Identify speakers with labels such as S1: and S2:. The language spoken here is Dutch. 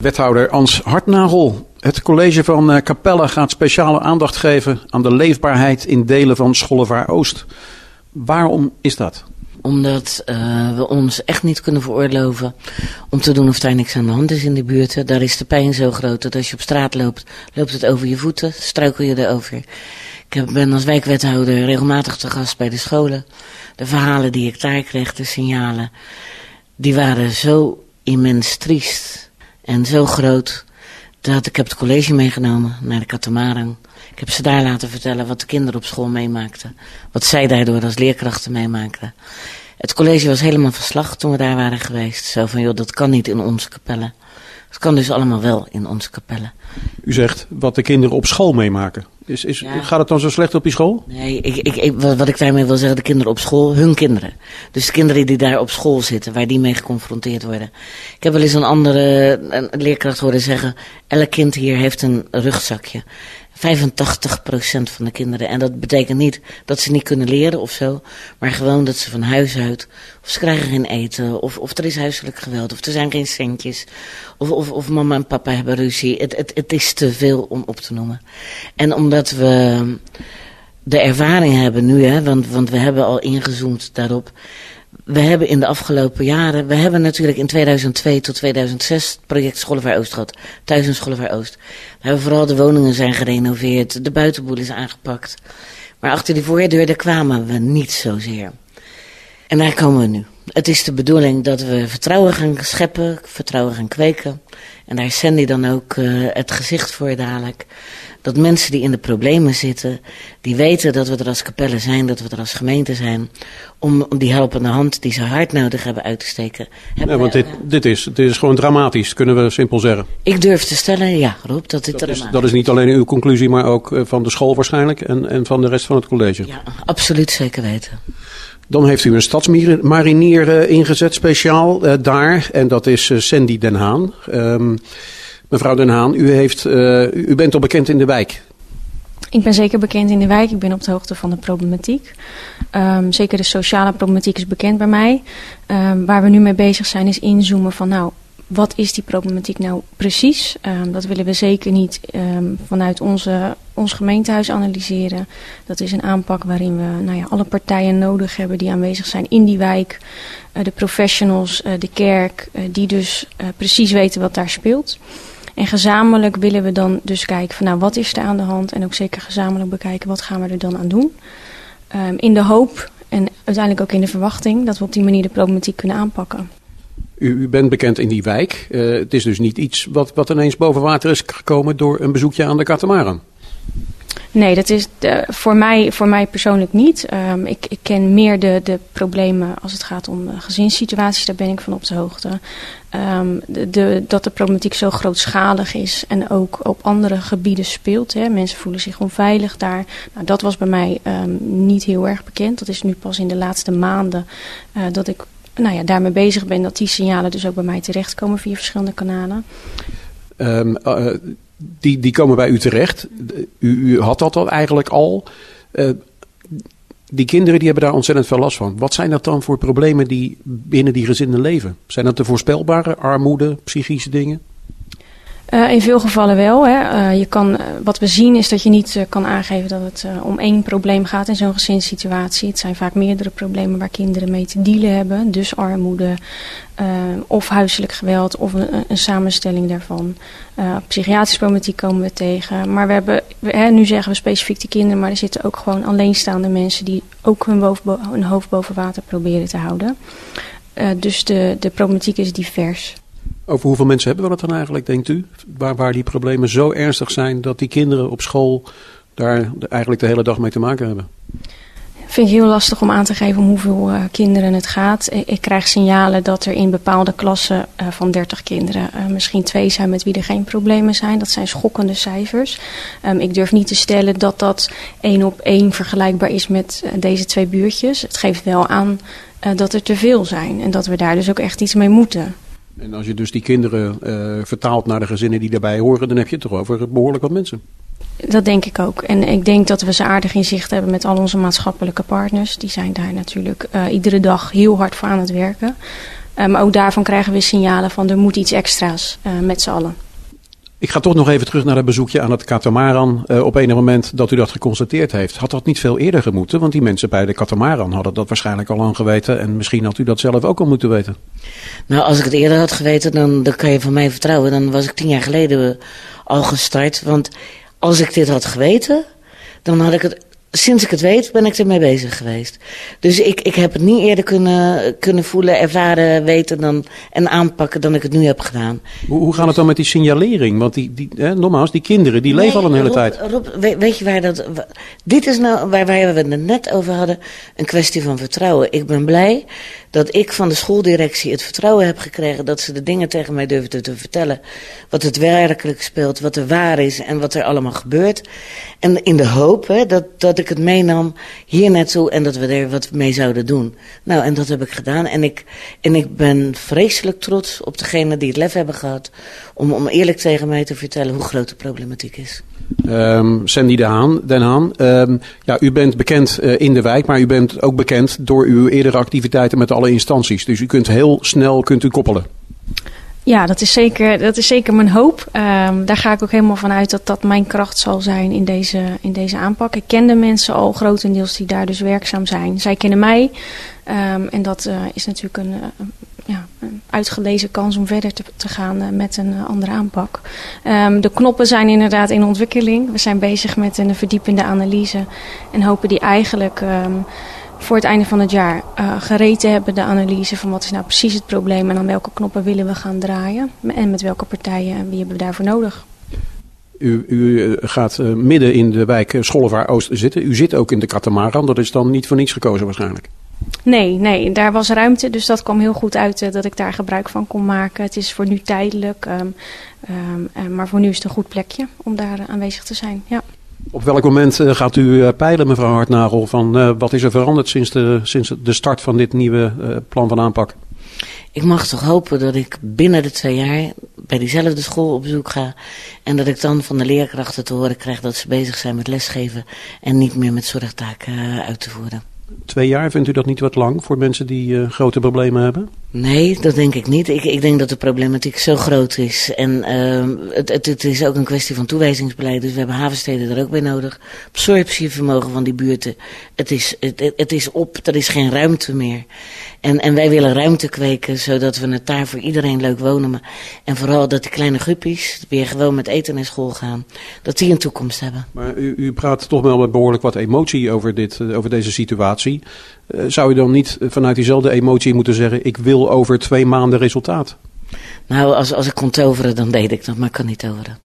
S1: Wethouder Ans Hartnagel. Het college van Capelle gaat speciale aandacht geven aan de leefbaarheid in delen van Schollevaar-Oost. Waarom is dat?
S2: Omdat we ons echt niet kunnen veroorloven om te doen of daar niks aan de hand is in de buurt. Daar is de pijn zo groot dat als je op straat loopt, loopt het over je voeten, struikel je erover. Ik ben als wijkwethouder regelmatig te gast bij de scholen. De verhalen die ik daar kreeg, de signalen, die waren zo immens triest en zo groot dat ik heb het college meegenomen naar de Katamaran. Ik heb ze daar laten vertellen wat de kinderen op school meemaakten. Wat zij daardoor als leerkrachten meemaakten. Het college was helemaal van slag toen we daar waren geweest. Zo van, joh, dat kan niet in onze Capelle. Het kan dus allemaal wel in onze Capelle.
S1: U zegt wat de kinderen op school meemaken. Gaat het dan zo slecht op die school?
S2: Nee, wat ik daarmee wil zeggen, de kinderen op school, hun kinderen. Dus de kinderen die daar op school zitten, waar die mee geconfronteerd worden. Ik heb wel eens een leerkracht horen zeggen, elk kind hier heeft een rugzakje. 85% van de kinderen. En dat betekent niet dat ze niet kunnen leren of zo. Maar gewoon dat ze van huis uit. Of ze krijgen geen eten. Of er is huiselijk geweld. Of er zijn geen centjes. Of mama en papa hebben ruzie. Het is te veel om op te noemen. En omdat we de ervaring hebben nu. Want we hebben al ingezoomd daarop. We hebben in de afgelopen jaren, we hebben natuurlijk in 2002 tot 2006 het project Schollevaar-Oost gehad. Thuis in Schollevaar-Oost. We hebben vooral de woningen zijn gerenoveerd, de buitenboel is aangepakt. Maar achter die voordeur, daar kwamen we niet zozeer. En daar komen we nu. Het is de bedoeling dat we vertrouwen gaan scheppen, vertrouwen gaan kweken. En daar is Sandy dan ook het gezicht voor dadelijk. Dat mensen die in de problemen zitten, die weten dat we er als Capelle zijn, dat we er als gemeente zijn, om die helpende hand die ze hard nodig hebben uit te steken.
S1: Ja, want dit is gewoon dramatisch, kunnen we simpel zeggen.
S2: Ik durf te stellen, ja Rob, dat dit dramatisch is.
S1: Dat is niet alleen uw conclusie, maar ook van de school waarschijnlijk en van de rest van het college.
S2: Ja, absoluut zeker weten.
S1: Dan heeft u een stadsmarinier ingezet speciaal daar en dat is Sandy Den Haan. Mevrouw Den Haan, u bent al bekend in de wijk.
S3: Ik ben zeker bekend in de wijk. Ik ben op de hoogte van de problematiek. Zeker de sociale problematiek is bekend bij mij. Waar we nu mee bezig zijn is inzoomen van wat is die problematiek nou precies? Dat willen we zeker niet vanuit ons gemeentehuis analyseren. Dat is een aanpak waarin we alle partijen nodig hebben die aanwezig zijn in die wijk. De professionals, de kerk, die dus precies weten wat daar speelt. En gezamenlijk willen we dan dus kijken van wat is er aan de hand. En ook zeker gezamenlijk bekijken wat gaan we er dan aan doen. In de hoop en uiteindelijk ook in de verwachting dat we op die manier de problematiek kunnen aanpakken.
S1: U bent bekend in die wijk. Het is dus niet iets wat ineens boven water is gekomen door een bezoekje aan de Katamaran.
S3: Nee, dat is voor mij persoonlijk niet. Ik ken meer de problemen als het gaat om gezinssituaties. Daar ben ik van op de hoogte. Dat de problematiek zo grootschalig is en ook op andere gebieden speelt. Hè. Mensen voelen zich onveilig daar. Nou, dat was bij mij niet heel erg bekend. Dat is nu pas in de laatste maanden dat ik daarmee bezig ben. Dat die signalen dus ook bij mij terechtkomen via verschillende kanalen.
S1: Die komen bij u terecht. U had dat al eigenlijk al. Die kinderen die hebben daar ontzettend veel last van. Wat zijn dat dan voor problemen die binnen die gezinnen leven? Zijn dat de voorspelbare armoede, psychische dingen?
S3: In veel gevallen wel. Hè. Wat we zien is dat je niet kan aangeven dat het om één probleem gaat in zo'n gezinssituatie. Het zijn vaak meerdere problemen waar kinderen mee te dealen hebben. Dus armoede of huiselijk geweld of een samenstelling daarvan. Psychiatrische problematiek komen we tegen. Maar nu zeggen we specifiek die kinderen, maar er zitten ook gewoon alleenstaande mensen die ook hun hoofd boven water proberen te houden. Dus de problematiek is divers.
S1: Over hoeveel mensen hebben we dat dan eigenlijk, denkt u? Waar die problemen zo ernstig zijn dat die kinderen op school daar eigenlijk de hele dag mee te maken hebben?
S3: Vind ik heel lastig om aan te geven om hoeveel kinderen het gaat. Ik krijg signalen dat er in bepaalde klassen van 30 kinderen misschien 2 zijn met wie er geen problemen zijn. Dat zijn schokkende cijfers. Ik durf niet te stellen dat dat 1 op 1 vergelijkbaar is met deze 2 buurtjes. Het geeft wel aan dat er te veel zijn en dat we daar dus ook echt iets mee moeten.
S1: En als je dus die kinderen vertaalt naar de gezinnen die daarbij horen, dan heb je het toch over behoorlijk wat mensen.
S3: Dat denk ik ook. En ik denk dat we ze aardig in zicht hebben met al onze maatschappelijke partners. Die zijn daar natuurlijk iedere dag heel hard voor aan het werken. Maar ook daarvan krijgen we signalen van er moet iets extra's met z'n allen.
S1: Ik ga toch nog even terug naar het bezoekje aan het katamaran op enig moment dat u dat geconstateerd heeft. Had dat niet veel eerder gemoeten? Want die mensen bij de katamaran hadden dat waarschijnlijk al lang geweten. En misschien had u dat zelf ook al moeten weten.
S2: Nou, als ik het eerder had geweten, dan kan je van mij vertrouwen. Dan was ik 10 jaar geleden al gestart. Want als ik dit had geweten, dan had ik het... Sinds ik het weet, ben ik ermee bezig geweest. Dus ik heb het niet eerder kunnen voelen, ervaren, weten en aanpakken dan ik het nu heb gedaan.
S1: Hoe gaat het dan met die signalering? Want nogmaals, die kinderen, die leven al een hele tijd.
S2: Rob, weet je waar dat... Dit is nou waar we het net over hadden, een kwestie van vertrouwen. Ik ben blij dat ik van de schooldirectie het vertrouwen heb gekregen dat ze de dingen tegen mij durfden te vertellen. Wat het werkelijk speelt, wat er waar is en wat er allemaal gebeurt. En in de hoop dat ik het meenam hier naartoe en dat we er wat mee zouden doen. Nou, en dat heb ik gedaan. En ik ben vreselijk trots op degenen die het lef hebben gehad om eerlijk tegen mij te vertellen hoe groot de problematiek is.
S1: Sandy Den Haan, u bent bekend in de wijk, maar u bent ook bekend door uw eerdere activiteiten met alle instanties. Dus u kunt heel snel koppelen.
S3: Ja, dat is zeker mijn hoop. Daar ga ik ook helemaal van uit dat dat mijn kracht zal zijn in deze aanpak. Ik ken de mensen al grotendeels die daar dus werkzaam zijn. Zij kennen mij. En dat is natuurlijk een uitgelezen kans om verder te gaan met een andere aanpak. De knoppen zijn inderdaad in ontwikkeling. We zijn bezig met een verdiepende analyse en hopen die eigenlijk voor het einde van het jaar gereed te hebben, de analyse van wat is nou precies het probleem en aan welke knoppen willen we gaan draaien en met welke partijen en wie hebben we daarvoor nodig.
S1: U gaat midden in de wijk Schollevaar-Oost zitten. U zit ook in de katamaran, dat is dan niet voor niets gekozen waarschijnlijk.
S3: Nee, daar was ruimte, dus dat kwam heel goed uit dat ik daar gebruik van kon maken. Het is voor nu tijdelijk, maar voor nu is het een goed plekje om daar aanwezig te zijn, ja.
S1: Op welk moment gaat u peilen, mevrouw Hartnagel, van wat is er veranderd sinds de start van dit nieuwe plan van aanpak?
S2: Ik mag toch hopen dat ik binnen de 2 jaar bij diezelfde school op bezoek ga en dat ik dan van de leerkrachten te horen krijg dat ze bezig zijn met lesgeven en niet meer met zorgtaken uit te voeren.
S1: 2 jaar, vindt u dat niet wat lang voor mensen die grote problemen hebben?
S2: Nee, dat denk ik niet. Ik denk dat de problematiek zo groot is. En het is ook een kwestie van toewijzingsbeleid. Dus we hebben havensteden er ook bij nodig. Absorptievermogen van die buurten. Het is op, er is geen ruimte meer. En wij willen ruimte kweken, zodat we het daar voor iedereen leuk wonen. En vooral dat die kleine groepjes weer gewoon met eten naar school gaan. Dat die een toekomst hebben. Maar
S1: u praat toch wel met behoorlijk wat emotie over deze situatie. Zou u dan niet vanuit diezelfde emotie moeten zeggen, ik wil over 2 maanden resultaat?
S2: Nou, als ik kon toveren, dan deed ik dat, maar ik kan niet toveren.